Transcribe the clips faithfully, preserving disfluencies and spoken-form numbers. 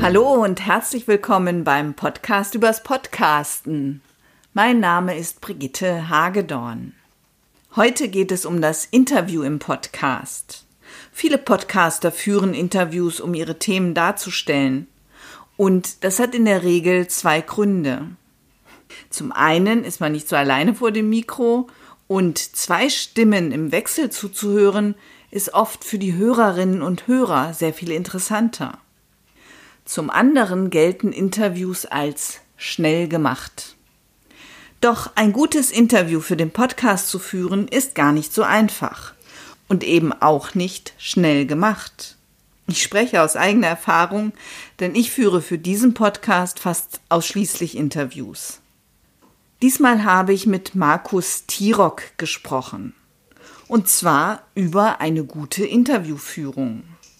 Hallo und herzlich willkommen beim Podcast übers Podcasten. Mein Name ist Brigitte Hagedorn. Heute geht es um das Interview im Podcast. Viele Podcaster führen Interviews, um ihre Themen darzustellen. Und das hat in der Regel zwei Gründe. Zum einen ist man nicht so alleine vor dem Mikro und zwei Stimmen im Wechsel zuzuhören, ist oft für die Hörerinnen und Hörer sehr viel interessanter. Zum anderen gelten Interviews als schnell gemacht. Doch ein gutes Interview für den Podcast zu führen, ist gar nicht so einfach und eben auch nicht schnell gemacht. Ich spreche aus eigener Erfahrung, denn ich führe für diesen Podcast fast ausschließlich Interviews. Diesmal habe ich mit Markus Tirok gesprochen, und zwar über eine gute Interviewführung.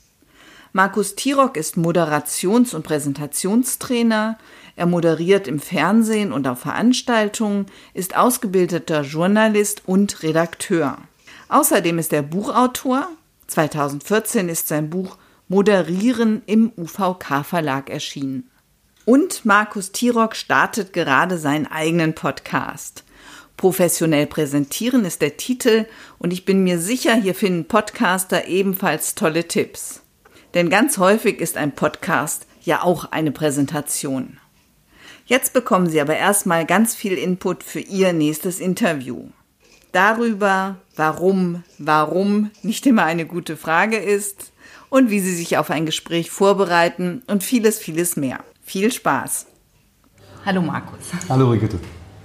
Markus Tirok ist Moderations- und Präsentationstrainer, er moderiert im Fernsehen und auf Veranstaltungen, ist ausgebildeter Journalist und Redakteur. Außerdem ist er Buchautor. zweitausendvierzehn ist sein Buch Moderieren im U V K-Verlag erschienen. Und Markus Tirok startet gerade seinen eigenen Podcast. Professionell präsentieren ist der Titel und ich bin mir sicher, hier finden Podcaster ebenfalls tolle Tipps. Denn ganz häufig ist ein Podcast ja auch eine Präsentation. Jetzt bekommen Sie aber erstmal ganz viel Input für Ihr nächstes Interview. Darüber, warum, warum nicht immer eine gute Frage ist und wie Sie sich auf ein Gespräch vorbereiten und vieles, vieles mehr. Viel Spaß! Hallo Markus. Hallo Brigitte.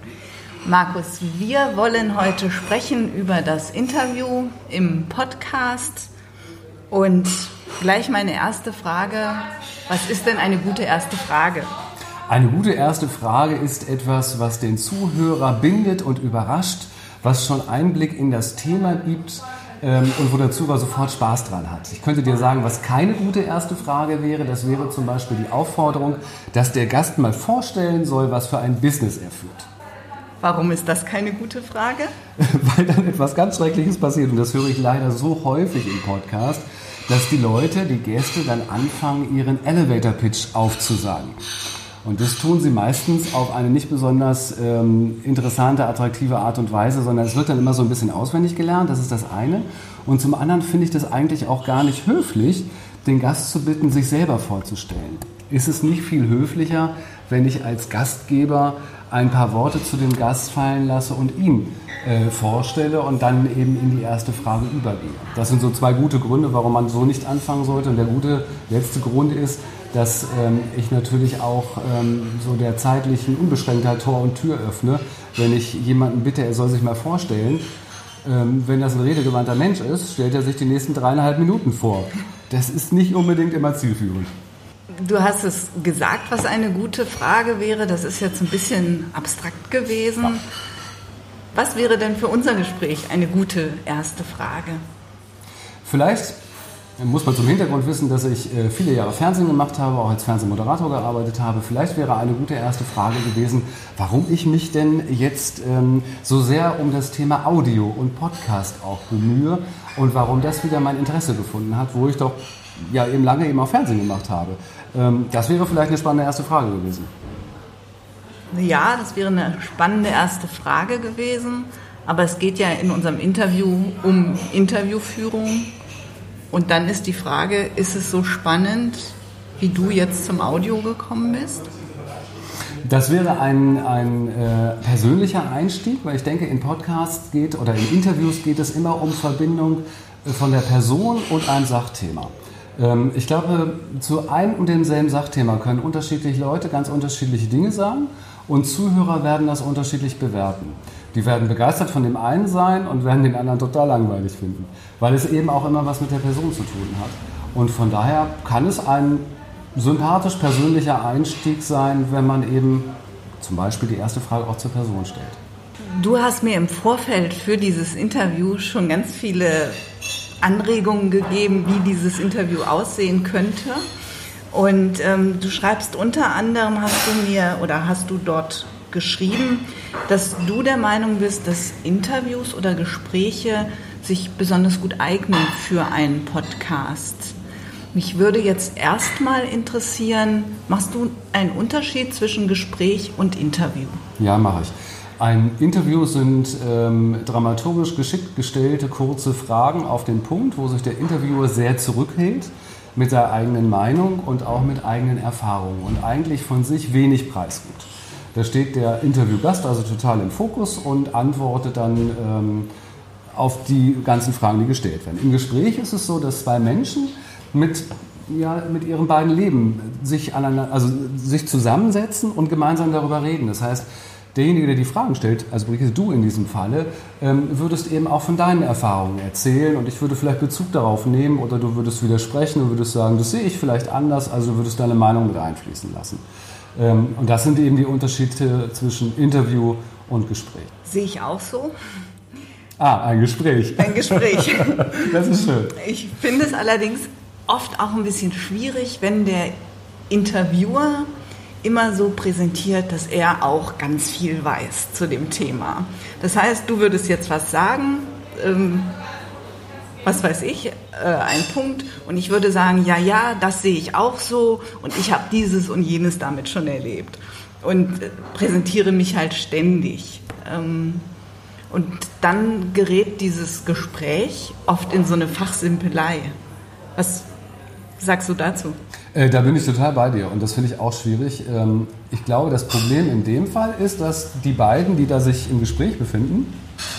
Markus, wir wollen heute sprechen über das Interview im Podcast und gleich meine erste Frage, was ist denn eine gute erste Frage? Eine gute erste Frage ist etwas, was den Zuhörer bindet und überrascht, was schon Einblick in das Thema gibt ähm, und wo der Zuhörer sofort Spaß dran hat. Ich könnte dir sagen, was keine gute erste Frage wäre. Das wäre zum Beispiel die Aufforderung, dass der Gast mal vorstellen soll, was für ein Business er führt. Warum ist das keine gute Frage? Weil dann etwas ganz Schreckliches passiert und das höre ich leider so häufig im Podcast, dass die Leute, die Gäste dann anfangen, ihren Elevator-Pitch aufzusagen. Und das tun sie meistens auf eine nicht besonders ähm, interessante, attraktive Art und Weise, sondern es wird dann immer so ein bisschen auswendig gelernt, das ist das eine. Und zum anderen finde ich das eigentlich auch gar nicht höflich, den Gast zu bitten, sich selber vorzustellen. Ist es nicht viel höflicher, wenn ich als Gastgeber ein paar Worte zu dem Gast fallen lasse und ihn äh, vorstelle und dann eben in die erste Frage übergehe? Das sind so zwei gute Gründe, warum man so nicht anfangen sollte. Und der gute letzte Grund ist, dass ähm, ich natürlich auch ähm, so der zeitlichen Unbeschränktheit Tor und Tür öffne, wenn ich jemanden bitte, er soll sich mal vorstellen. Ähm, wenn das ein redegewandter Mensch ist, stellt er sich die nächsten dreieinhalb Minuten vor. Das ist nicht unbedingt immer zielführend. Du hast es gesagt, was eine gute Frage wäre. Das ist jetzt ein bisschen abstrakt gewesen. Ja. Was wäre denn für unser Gespräch eine gute erste Frage? Vielleicht muss man zum Hintergrund wissen, dass ich viele Jahre Fernsehen gemacht habe, auch als Fernsehmoderator gearbeitet habe. Vielleicht wäre eine gute erste Frage gewesen, warum ich mich denn jetzt ähm, so sehr um das Thema Audio und Podcast auch bemühe und warum das wieder mein Interesse gefunden hat, wo ich doch ja eben lange eben auch Fernsehen gemacht habe. Ähm, das wäre vielleicht eine spannende erste Frage gewesen. Ja, das wäre eine spannende erste Frage gewesen, aber es geht ja in unserem Interview um Interviewführung. Und dann ist die Frage, ist es so spannend, wie du jetzt zum Audio gekommen bist? Das wäre ein, ein äh, persönlicher Einstieg, weil ich denke, in Podcasts geht oder in Interviews geht es immer um Verbindung von der Person und einem Sachthema. Ähm, ich glaube, zu einem und demselben Sachthema können unterschiedliche Leute ganz unterschiedliche Dinge sagen und Zuhörer werden das unterschiedlich bewerten. Die werden begeistert von dem einen sein und werden den anderen total langweilig finden, weil es eben auch immer was mit der Person zu tun hat. Und von daher kann es ein sympathisch persönlicher Einstieg sein, wenn man eben zum Beispiel die erste Frage auch zur Person stellt. Du hast mir im Vorfeld für dieses Interview schon ganz viele Anregungen gegeben, wie dieses Interview aussehen könnte. Und ähm, du schreibst unter anderem, hast du mir oder hast du dort geschrieben, dass du der Meinung bist, dass Interviews oder Gespräche sich besonders gut eignen für einen Podcast. Mich würde jetzt erstmal interessieren, machst du einen Unterschied zwischen Gespräch und Interview? Ja, mache ich. Ein Interview sind ähm, dramaturgisch geschickt gestellte kurze Fragen auf den Punkt, wo sich der Interviewer sehr zurückhält mit seiner eigenen Meinung und auch mit eigenen Erfahrungen und eigentlich von sich wenig preisgibt. Da steht der Interviewgast also total im Fokus und antwortet dann ähm, auf die ganzen Fragen, die gestellt werden. Im Gespräch ist es so, dass zwei Menschen mit, ja, mit ihrem beiden Leben sich, aneinander, also sich zusammensetzen und gemeinsam darüber reden. Das heißt, derjenige, der die Fragen stellt, also Brigitte, du in diesem Falle, ähm, würdest eben auch von deinen Erfahrungen erzählen und ich würde vielleicht Bezug darauf nehmen oder du würdest widersprechen und würdest sagen, das sehe ich vielleicht anders, also du würdest deine Meinung mit einfließen lassen. Ähm, und das sind eben die Unterschiede zwischen Interview und Gespräch. Sehe ich auch so. Ah, ein Gespräch. Ein Gespräch. Das ist schön. Ich finde es allerdings oft auch ein bisschen schwierig, wenn der Interviewer immer so präsentiert, dass er auch ganz viel weiß zu dem Thema. Das heißt, du würdest jetzt was sagen, ähm, was weiß ich, äh, ein Punkt, und ich würde sagen, ja, ja, das sehe ich auch so und ich habe dieses und jenes damit schon erlebt und äh, präsentiere mich halt ständig. Ähm, und dann gerät dieses Gespräch oft in so eine Fachsimpelei. Was sagst du dazu? Äh, da bin ich total bei dir und das finde ich auch schwierig. Ähm, ich glaube, das Problem in dem Fall ist, dass die beiden, die da sich im Gespräch befinden,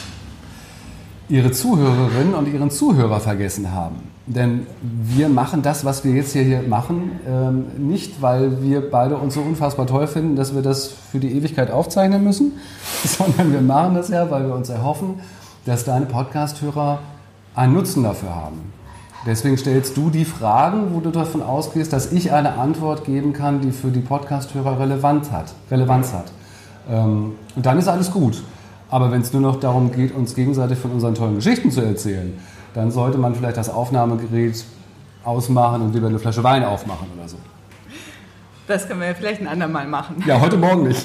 ihre Zuhörerinnen und ihren Zuhörer vergessen haben. Denn wir machen das, was wir jetzt hier machen, ähm, nicht, weil wir beide uns so unfassbar toll finden, dass wir das für die Ewigkeit aufzeichnen müssen, sondern wir machen das ja, weil wir uns erhoffen, dass deine Podcast-Hörer einen Nutzen dafür haben. Deswegen stellst du die Fragen, wo du davon ausgehst, dass ich eine Antwort geben kann, die für die Podcast-Hörer Relevanz hat, Relevanz hat. Ähm, und dann ist alles gut. Aber wenn es nur noch darum geht, uns gegenseitig von unseren tollen Geschichten zu erzählen, dann sollte man vielleicht das Aufnahmegerät ausmachen und lieber eine Flasche Wein aufmachen oder so. Das können wir ja vielleicht ein andermal machen. Ja, heute Morgen nicht.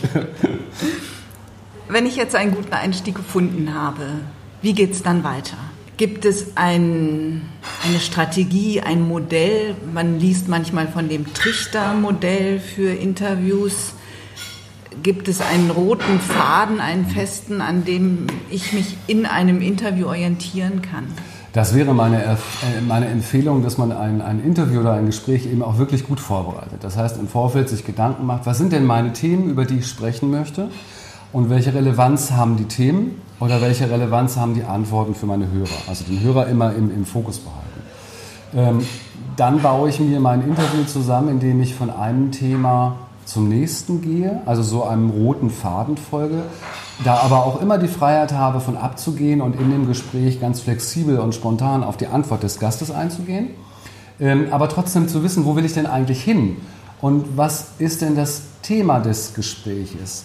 Wenn ich jetzt einen guten Einstieg gefunden habe, wie geht es dann weiter? Gibt es ein, eine Strategie, ein Modell? Man liest manchmal von dem Trichter-Modell für Interviews. Gibt es einen roten Faden, einen festen, an dem ich mich in einem Interview orientieren kann? Das wäre meine, meine Empfehlung, dass man ein, ein Interview oder ein Gespräch eben auch wirklich gut vorbereitet. Das heißt, im Vorfeld sich Gedanken macht, was sind denn meine Themen, über die ich sprechen möchte und welche Relevanz haben die Themen oder welche Relevanz haben die Antworten für meine Hörer. Also den Hörer immer im, im Fokus behalten. Ähm, dann baue ich mir mein Interview zusammen, indem ich von einem Thema zum nächsten gehe, also so einem roten Faden folge, da aber auch immer die Freiheit habe, von abzugehen und in dem Gespräch ganz flexibel und spontan auf die Antwort des Gastes einzugehen, ähm, aber trotzdem zu wissen, wo will ich denn eigentlich hin und was ist denn das Thema des Gespräches.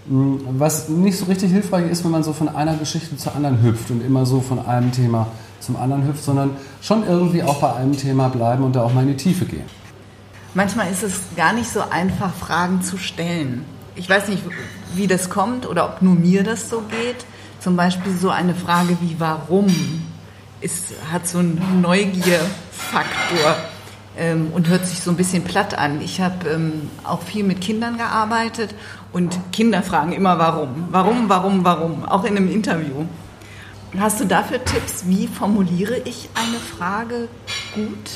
Was nicht so richtig hilfreich ist, wenn man so von einer Geschichte zur anderen hüpft und immer so von einem Thema zum anderen hüpft, sondern schon irgendwie auch bei einem Thema bleiben und da auch mal in die Tiefe gehen. Manchmal ist es gar nicht so einfach, Fragen zu stellen. Ich weiß nicht, wie das kommt oder ob nur mir das so geht. Zum Beispiel so eine Frage wie warum ist, hat so einen Neugierfaktor ähm, und hört sich so ein bisschen platt an. Ich habe ähm, auch viel mit Kindern gearbeitet und Kinder fragen immer warum. Warum, warum, warum? Auch in einem Interview. Hast du dafür Tipps, wie formuliere ich eine Frage gut?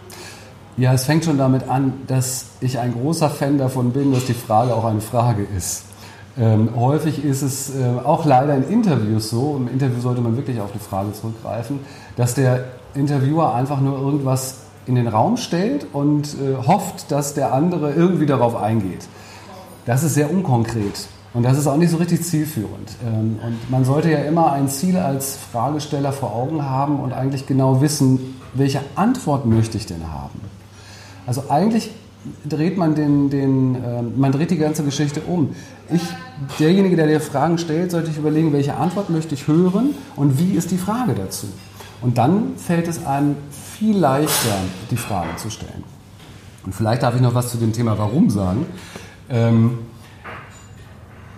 Ja, es fängt schon damit an, dass ich ein großer Fan davon bin, dass die Frage auch eine Frage ist. Ähm, häufig ist es äh, auch leider in Interviews so, im Interview sollte man wirklich auf die Frage zurückgreifen, dass der Interviewer einfach nur irgendwas in den Raum stellt und äh, hofft, dass der andere irgendwie darauf eingeht. Das ist sehr unkonkret und das ist auch nicht so richtig zielführend. Ähm, und man sollte ja immer ein Ziel als Fragesteller vor Augen haben und eigentlich genau wissen, welche Antwort möchte ich denn haben. Also eigentlich dreht man den, den äh, man dreht die ganze Geschichte um. Ich, derjenige, der dir Fragen stellt, sollte sich überlegen, welche Antwort möchte ich hören und wie ist die Frage dazu. Und dann fällt es einem viel leichter, die Frage zu stellen. Und vielleicht darf ich noch was zu dem Thema Warum sagen. Ähm,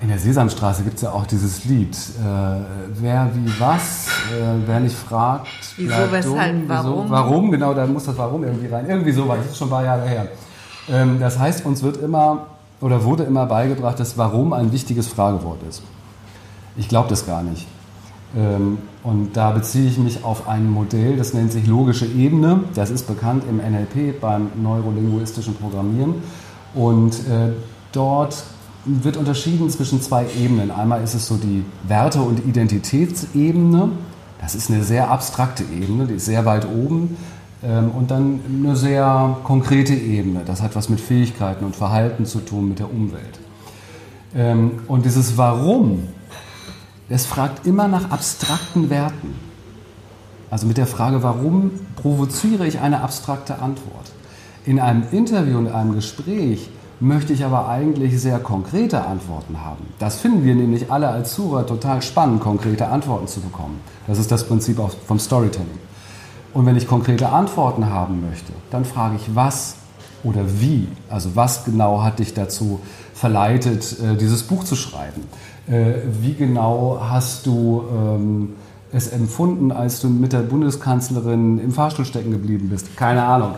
In der Sesamstraße gibt es ja auch dieses Lied, äh, wer wie was, äh, wer nicht fragt, wieso, weshalb, dumm, warum? Wieso, warum, genau, da muss das Warum irgendwie rein. Irgendwie so, weil das ist schon ein paar Jahre her. Ähm, das heißt, uns wird immer oder wurde immer beigebracht, dass Warum ein wichtiges Fragewort ist. Ich glaube das gar nicht. Ähm, und da beziehe ich mich auf ein Modell, das nennt sich logische Ebene. Das ist bekannt im N L P, beim neurolinguistischen Programmieren. Und äh, dort wird unterschieden zwischen zwei Ebenen. Einmal ist es so die Werte- und Identitätsebene. Das ist eine sehr abstrakte Ebene, die ist sehr weit oben. Und dann eine sehr konkrete Ebene. Das hat was mit Fähigkeiten und Verhalten zu tun, mit der Umwelt. Und dieses Warum, das fragt immer nach abstrakten Werten. Also mit der Frage, warum provoziere ich eine abstrakte Antwort? In einem Interview, in einem Gespräch möchte ich aber eigentlich sehr konkrete Antworten haben. Das finden wir nämlich alle als Zuhörer total spannend, konkrete Antworten zu bekommen. Das ist das Prinzip auch vom Storytelling. Und wenn ich konkrete Antworten haben möchte, dann frage ich, was oder wie, also was genau hat dich dazu verleitet, dieses Buch zu schreiben? Wie genau hast du es empfunden, als du mit der Bundeskanzlerin im Fahrstuhl stecken geblieben bist? Keine Ahnung.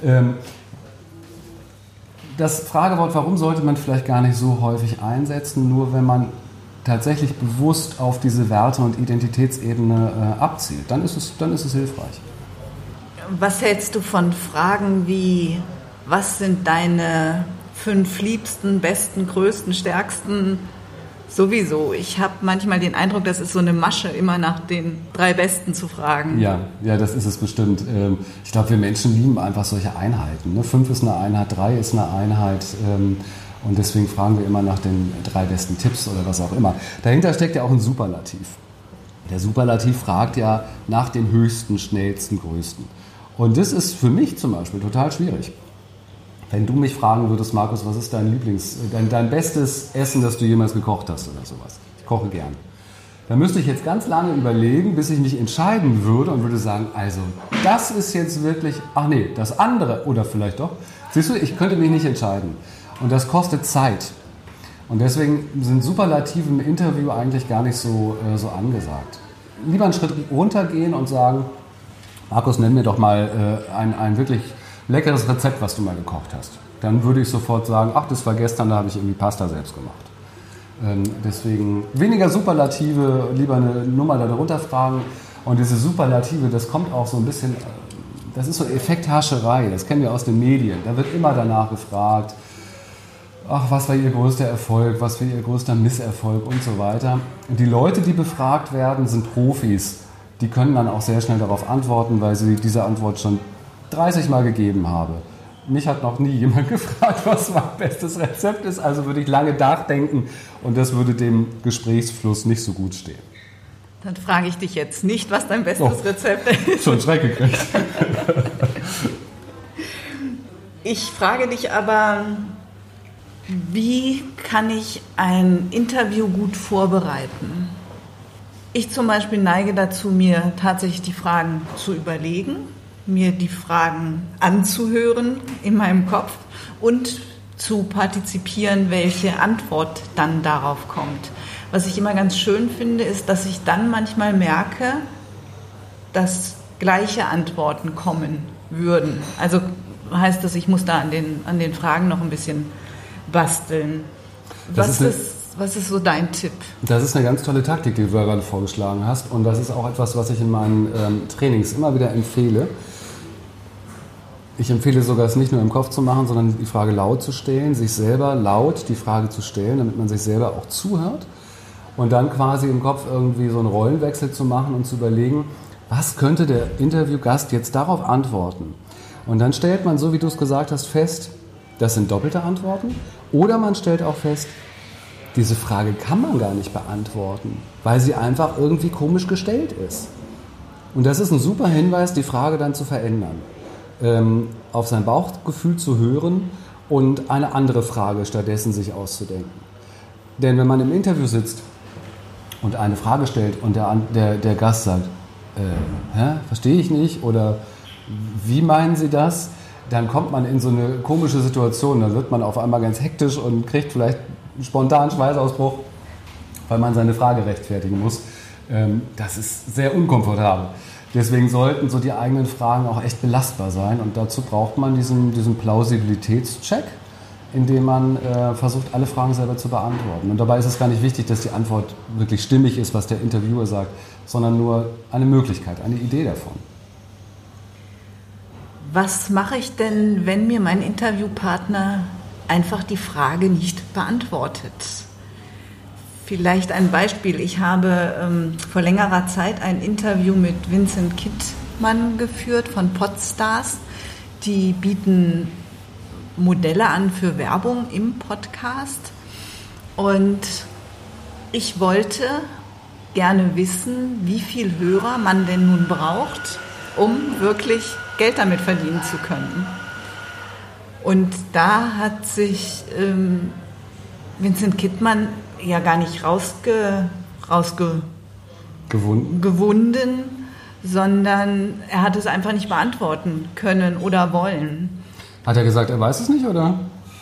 Das Fragewort Warum sollte man vielleicht gar nicht so häufig einsetzen, nur wenn man tatsächlich bewusst auf diese Werte- und Identitätsebene abzielt. Dann ist es, dann ist es hilfreich. Was hältst du von Fragen wie, was sind deine fünf liebsten, besten, größten, stärksten? Sowieso. Ich habe manchmal den Eindruck, das ist so eine Masche, immer nach den drei Besten zu fragen. Ja, ja, das ist es bestimmt. Ich glaube, wir Menschen lieben einfach solche Einheiten. Fünf ist eine Einheit, drei ist eine Einheit. Und deswegen fragen wir immer nach den drei besten Tipps oder was auch immer. Dahinter steckt ja auch ein Superlativ. Der Superlativ fragt ja nach den höchsten, schnellsten, größten. Und das ist für mich zum Beispiel total schwierig. Wenn du mich fragen würdest, Markus, was ist dein Lieblings, dein, dein bestes Essen, das du jemals gekocht hast oder sowas? Ich koche gern. Dann müsste ich jetzt ganz lange überlegen, bis ich mich entscheiden würde und würde sagen, also das ist jetzt wirklich, ach nee, das andere oder vielleicht doch. Siehst du, ich könnte mich nicht entscheiden. Und das kostet Zeit. Und deswegen sind Superlative im Interview eigentlich gar nicht so, äh, so angesagt. Lieber einen Schritt runtergehen und sagen, Markus, nenn mir doch mal äh, ein, ein wirklich leckeres Rezept, was du mal gekocht hast. Dann würde ich sofort sagen, ach, das war gestern, da habe ich irgendwie Pasta selbst gemacht. Ähm, deswegen weniger Superlative, lieber eine Nummer darunter fragen. Und diese Superlative, das kommt auch so ein bisschen, das ist so Effekthascherei, das kennen wir aus den Medien. Da wird immer danach gefragt, ach, was war Ihr größter Erfolg, was war Ihr größter Misserfolg und so weiter. Und die Leute, die befragt werden, sind Profis. Die können dann auch sehr schnell darauf antworten, weil sie diese Antwort schon dreißig Mal gegeben habe. Mich hat noch nie jemand gefragt, was mein bestes Rezept ist, also würde ich lange nachdenken und das würde dem Gesprächsfluss nicht so gut stehen. Dann frage ich dich jetzt nicht, was dein bestes oh, Rezept ist. Schon Schreck gekriegt. Ich frage dich aber, wie kann ich ein Interview gut vorbereiten? Ich zum Beispiel neige dazu, mir tatsächlich die Fragen zu überlegen, mir die Fragen anzuhören in meinem Kopf und zu partizipieren, welche Antwort dann darauf kommt. Was ich immer ganz schön finde, ist, dass ich dann manchmal merke, dass gleiche Antworten kommen würden. Also heißt das, ich muss da an den, an den Fragen noch ein bisschen basteln. Was ist, ist, was ist so dein Tipp? Das ist eine ganz tolle Taktik, die du gerade vorgeschlagen hast. Und das ist auch etwas, was ich in meinen ähm, Trainings immer wieder empfehle. Ich empfehle sogar, es nicht nur im Kopf zu machen, sondern die Frage laut zu stellen, sich selber laut die Frage zu stellen, damit man sich selber auch zuhört. Und dann quasi im Kopf irgendwie so einen Rollenwechsel zu machen und zu überlegen, was könnte der Interviewgast jetzt darauf antworten? Und dann stellt man, so wie du es gesagt hast, fest, das sind doppelte Antworten. Oder man stellt auch fest, diese Frage kann man gar nicht beantworten, weil sie einfach irgendwie komisch gestellt ist. Und das ist ein super Hinweis, die Frage dann zu verändern. Ähm, auf sein Bauchgefühl zu hören und eine andere Frage stattdessen sich auszudenken. Denn wenn man im Interview sitzt und eine Frage stellt und der, der, der Gast sagt, äh, hä, verstehe ich nicht oder wie meinen Sie das, dann kommt man in so eine komische Situation, dann wird man auf einmal ganz hektisch und kriegt vielleicht einen spontanen Schweißausbruch weil man seine Frage rechtfertigen muss. Ähm, das ist sehr unkomfortabel. Deswegen sollten so die eigenen Fragen auch echt belastbar sein und dazu braucht man diesen, diesen Plausibilitätscheck, indem man äh, versucht, alle Fragen selber zu beantworten. Und dabei ist es gar nicht wichtig, dass die Antwort wirklich stimmig ist, was der Interviewer sagt, sondern nur eine Möglichkeit, eine Idee davon. Was mache ich denn, wenn mir mein Interviewpartner einfach die Frage nicht beantwortet? Vielleicht ein Beispiel. Ich habe ähm, vor längerer Zeit ein Interview mit Vincent Kittmann geführt von Podstars. Die bieten Modelle an für Werbung im Podcast. Und ich wollte gerne wissen, wie viel Hörer man denn nun braucht, um wirklich Geld damit verdienen zu können. Und da hat sich ähm, Vincent Kittmann ja gar nicht rausge, rausge, gewunden. gewunden, sondern er hat es einfach nicht beantworten können oder wollen. Hat er gesagt, er weiß es nicht, oder?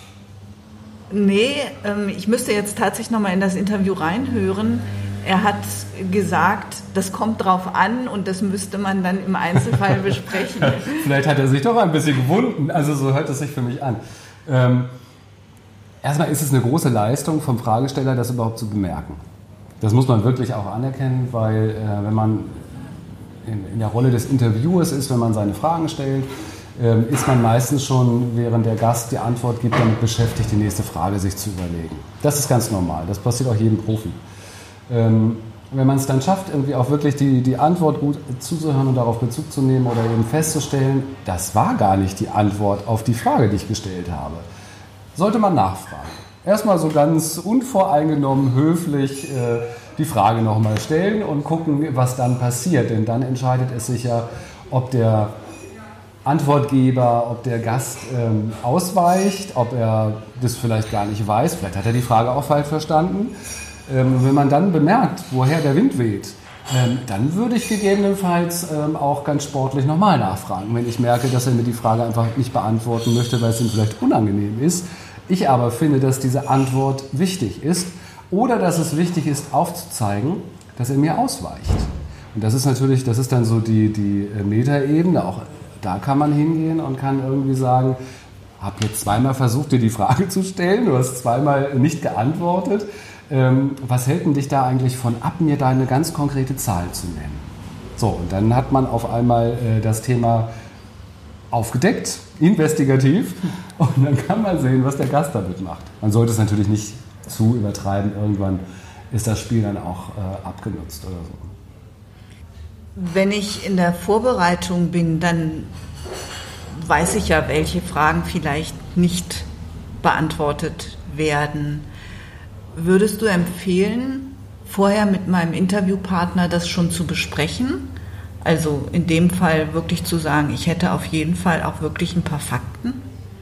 Nee, ähm, ich müsste jetzt tatsächlich nochmal in das Interview reinhören. Er hat gesagt, das kommt drauf an und das müsste man dann im Einzelfall besprechen. Vielleicht hat er sich doch ein bisschen gewunden, also so hört es sich für mich an. Ähm, erstmal ist es eine große Leistung vom Fragesteller, das überhaupt zu bemerken. Das muss man wirklich auch anerkennen, weil äh, wenn man in, in der Rolle des Interviewers ist, wenn man seine Fragen stellt, äh, ist man meistens schon, während der Gast die Antwort gibt, damit beschäftigt, die nächste Frage sich zu überlegen. Das ist ganz normal, das passiert auch jedem Profi. Ähm, wenn man es dann schafft, irgendwie auch wirklich die, die Antwort gut zuzuhören und darauf Bezug zu nehmen oder eben festzustellen, das war gar nicht die Antwort auf die Frage, die ich gestellt habe, sollte man nachfragen. Erstmal so ganz unvoreingenommen, höflich äh, die Frage nochmal stellen und gucken, was dann passiert. Denn dann entscheidet es sich ja, ob der Antwortgeber, ob der Gast ähm, ausweicht, ob er das vielleicht gar nicht weiß, vielleicht hat er die Frage auch falsch verstanden. Ähm, wenn man dann bemerkt, woher der Wind weht, ähm, dann würde ich gegebenenfalls ähm, auch ganz sportlich nochmal nachfragen. Wenn ich merke, dass er mir die Frage einfach nicht beantworten möchte, weil es ihm vielleicht unangenehm ist, ich aber finde, dass diese Antwort wichtig ist oder dass es wichtig ist, aufzuzeigen, dass er mir ausweicht. Und das ist natürlich, das ist dann so die, die Metaebene, auch da kann man hingehen und kann irgendwie sagen, habe jetzt zweimal versucht, dir die Frage zu stellen, du hast zweimal nicht geantwortet. Ähm, was hält denn dich da eigentlich von ab, mir da eine ganz konkrete Zahl zu nennen? So, und dann hat man auf einmal äh, das Thema aufgedeckt, investigativ, und dann kann man sehen, was der Gast damit macht. Man sollte es natürlich nicht zu übertreiben, irgendwann ist das Spiel dann auch äh, abgenutzt oder so. Wenn ich in der Vorbereitung bin, dann weiß ich ja, welche Fragen vielleicht nicht beantwortet werden. Würdest du empfehlen, vorher mit meinem Interviewpartner das schon zu besprechen? Also in dem Fall wirklich zu sagen, ich hätte auf jeden Fall auch wirklich ein paar Fakten?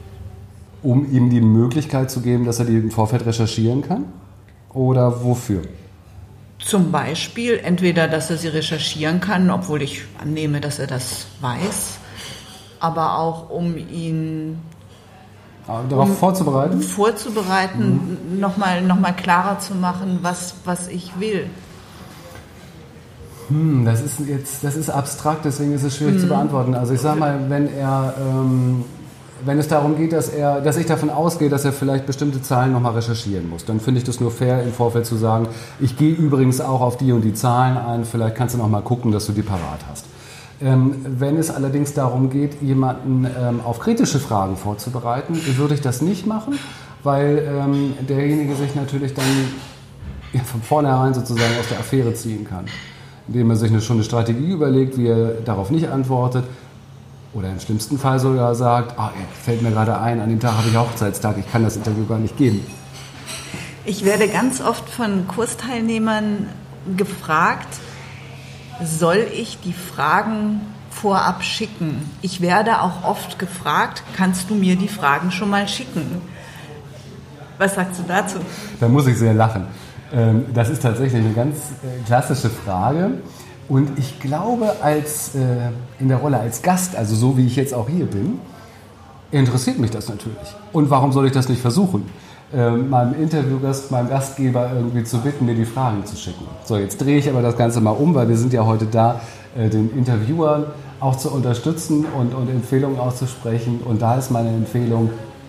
Um ihm die Möglichkeit zu geben, dass er die im Vorfeld recherchieren kann? Oder wofür? Zum Beispiel entweder, dass er sie recherchieren kann, obwohl ich annehme, dass er das weiß, aber auch um ihn darauf um vorzubereiten? Vorzubereiten, mhm. nochmal noch mal klarer zu machen, was, was ich will. Hm, das ist jetzt, das ist abstrakt, deswegen ist es schwierig mhm. zu beantworten. Also ich sage mal, wenn er, ähm, wenn es darum geht, dass er, dass ich davon ausgehe, dass er vielleicht bestimmte Zahlen nochmal recherchieren muss, dann finde ich das nur fair, im Vorfeld zu sagen, ich gehe übrigens auch auf die und die Zahlen ein, vielleicht kannst du noch mal gucken, dass du die parat hast. Ähm, wenn es allerdings darum geht, jemanden ähm, auf kritische Fragen vorzubereiten, würde ich das nicht machen, weil ähm, derjenige sich natürlich dann ja, von vornherein sozusagen aus der Affäre ziehen kann, indem er sich eine, schon eine Strategie überlegt, wie er darauf nicht antwortet oder im schlimmsten Fall sogar sagt, ah, fällt mir gerade ein, an dem Tag habe ich Hochzeitstag, ich kann das Interview gar nicht geben. Ich werde ganz oft von Kursteilnehmern gefragt, soll ich die Fragen vorab schicken? Ich werde auch oft gefragt, kannst du mir die Fragen schon mal schicken? Was sagst du dazu? Da muss ich sehr lachen. Das ist tatsächlich eine ganz klassische Frage. Und ich glaube, als, in der Rolle als Gast, also so wie ich jetzt auch hier bin, interessiert mich das natürlich. Und warum soll ich das nicht versuchen? äh, meinem Interviewgast, meinem Gastgeber irgendwie zu bitten, mir die Fragen zu schicken. So, jetzt drehe ich aber das Ganze mal um, weil wir sind ja heute da, äh, den Interviewern auch zu unterstützen und, und Empfehlungen auszusprechen. Und da ist meine Empfehlung: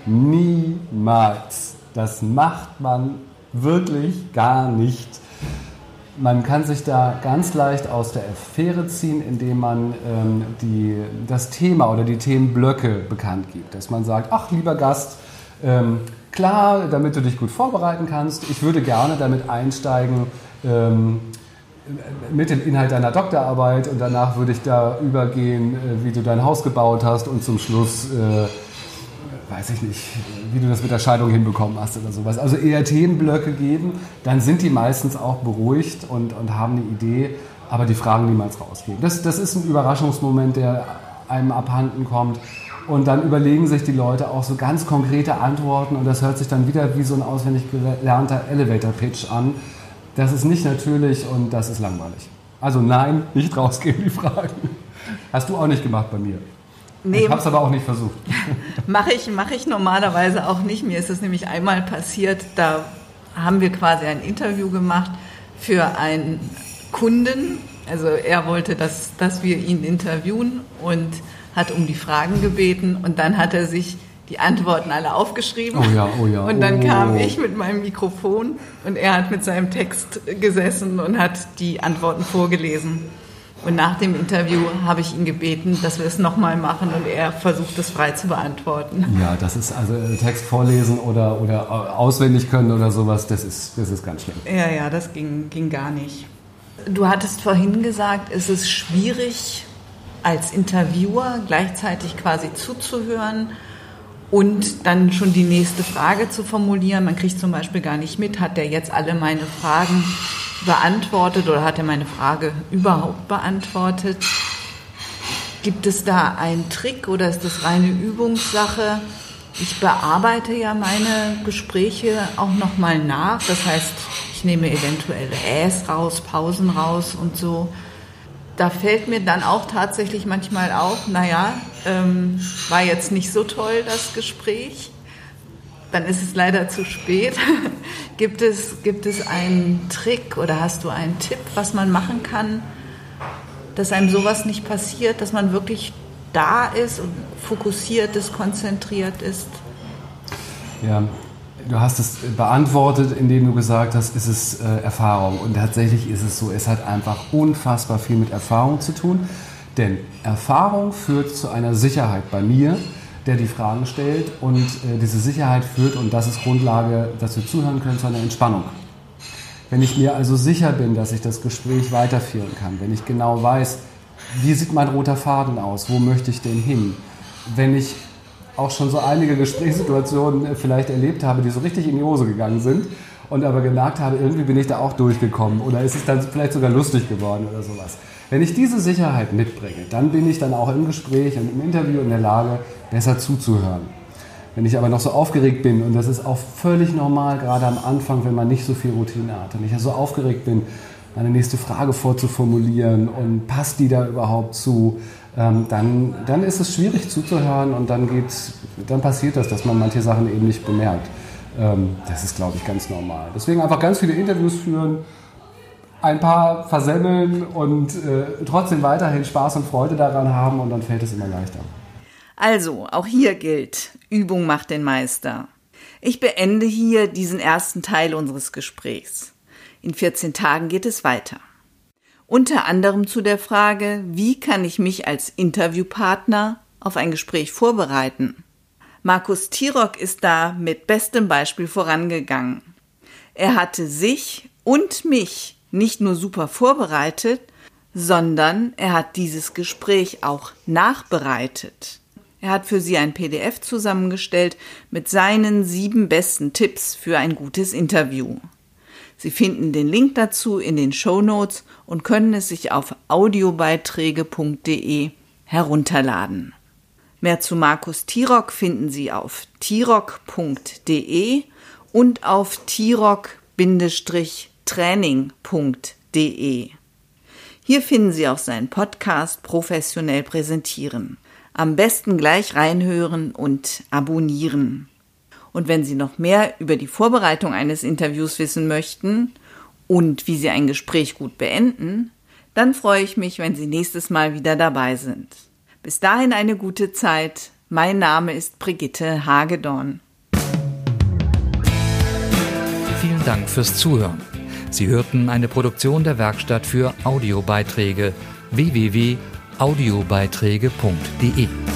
niemals. Das macht man wirklich gar nicht. Man kann sich da ganz leicht aus der Affäre ziehen, indem man ähm, die, das Thema oder die Themenblöcke bekannt gibt. Dass man sagt: Ach, lieber Gast, ähm, klar, damit du dich gut vorbereiten kannst, ich würde gerne damit einsteigen, ähm, mit dem Inhalt deiner Doktorarbeit, und danach würde ich da übergehen, äh, wie du dein Haus gebaut hast, und zum Schluss, äh, weiß ich nicht, wie du das mit der Scheidung hinbekommen hast oder sowas. Also eher Themenblöcke geben, dann sind die meistens auch beruhigt und, und haben eine Idee, aber die Fragen niemals rausgeben. Das, das ist ein Überraschungsmoment, der einem abhanden kommt, und dann überlegen sich die Leute auch so ganz konkrete Antworten, und das hört sich dann wieder wie so ein auswendig gelernter Elevator-Pitch an. Das ist nicht natürlich und das ist langweilig. Also nein, nicht rausgeben die Fragen. Hast du auch nicht gemacht bei mir. Nee, ich habe es aber auch nicht versucht. Mache ich, mach ich normalerweise auch nicht. Mir ist es nämlich einmal passiert, da haben wir quasi ein Interview gemacht für einen Kunden. Also er wollte, dass, dass wir ihn interviewen und hat um die Fragen gebeten. Und dann hat er sich die Antworten alle aufgeschrieben. Oh ja, oh ja. Und dann oh. kam ich mit meinem Mikrofon und er hat mit seinem Text gesessen und hat die Antworten vorgelesen. Und nach dem Interview habe ich ihn gebeten, dass wir es nochmal machen, und er versucht, es frei zu beantworten. Ja, das ist also Text vorlesen oder, oder auswendig können oder sowas, das ist, das ist ganz schlimm. Ja, ja, das ging, ging gar nicht. Du hattest vorhin gesagt, es ist schwierig, als Interviewer gleichzeitig quasi zuzuhören und dann schon die nächste Frage zu formulieren. Man kriegt zum Beispiel gar nicht mit, hat der jetzt alle meine Fragen beantwortet oder hat er meine Frage überhaupt beantwortet? Gibt es da einen Trick oder ist das reine Übungssache? Ich bearbeite ja meine Gespräche auch nochmal nach. Das heißt, ich nehme eventuell Äs raus, Pausen raus und so. Da fällt mir dann auch tatsächlich manchmal auf, naja, ähm, war jetzt nicht so toll, das Gespräch. Dann ist es leider zu spät. Gibt es, gibt es einen Trick oder hast du einen Tipp, was man machen kann, dass einem sowas nicht passiert, dass man wirklich da ist und fokussiert ist, konzentriert ist? Ja, du hast es beantwortet, indem du gesagt hast, es ist äh, Erfahrung. Und tatsächlich ist es so, es hat einfach unfassbar viel mit Erfahrung zu tun. Denn Erfahrung führt zu einer Sicherheit bei mir, der die Fragen stellt, und äh, diese Sicherheit führt, und das ist Grundlage, dass wir zuhören können, zu einer Entspannung. Wenn ich mir also sicher bin, dass ich das Gespräch weiterführen kann, wenn ich genau weiß, wie sieht mein roter Faden aus, wo möchte ich denn hin, wenn ich auch schon so einige Gesprächssituationen vielleicht erlebt habe, die so richtig in die Hose gegangen sind und aber gemerkt habe, irgendwie bin ich da auch durchgekommen oder ist es dann vielleicht sogar lustig geworden oder sowas. Wenn ich diese Sicherheit mitbringe, dann bin ich dann auch im Gespräch und im Interview in der Lage, besser zuzuhören. Wenn ich aber noch so aufgeregt bin, und das ist auch völlig normal, gerade am Anfang, wenn man nicht so viel Routine hat, und ich so aufgeregt bin, meine nächste Frage vorzuformulieren und passt die da überhaupt zu, ähm, dann, dann ist es schwierig zuzuhören, und dann, geht's, dann passiert das, dass man manche Sachen eben nicht bemerkt. Ähm, das ist, glaube ich, ganz normal. Deswegen einfach ganz viele Interviews führen, ein paar versemmeln und äh, trotzdem weiterhin Spaß und Freude daran haben, und dann fällt es immer leichter. Also, auch hier gilt, Übung macht den Meister. Ich beende hier diesen ersten Teil unseres Gesprächs. In vierzehn Tagen geht es weiter. Unter anderem zu der Frage, wie kann ich mich als Interviewpartner auf ein Gespräch vorbereiten? Markus Tirok ist da mit bestem Beispiel vorangegangen. Er hatte sich und mich nicht nur super vorbereitet, sondern er hat dieses Gespräch auch nachbereitet. Er hat für Sie ein P D F zusammengestellt mit seinen sieben besten Tipps für ein gutes Interview. Sie finden den Link dazu in den Shownotes und können es sich auf audiobeiträge punkt de herunterladen. Mehr zu Markus Tirok finden Sie auf tirok punkt de und auf tirok Training punkt de. Hier finden Sie auch seinen Podcast Professionell präsentieren. Am besten gleich reinhören und abonnieren. Und wenn Sie noch mehr über die Vorbereitung eines Interviews wissen möchten und wie Sie ein Gespräch gut beenden, dann freue ich mich, wenn Sie nächstes Mal wieder dabei sind. Bis dahin eine gute Zeit. Mein Name ist Brigitte Hagedorn. Vielen Dank fürs Zuhören. Sie hörten eine Produktion der Werkstatt für Audiobeiträge w w w punkt audiobeiträge punkt de.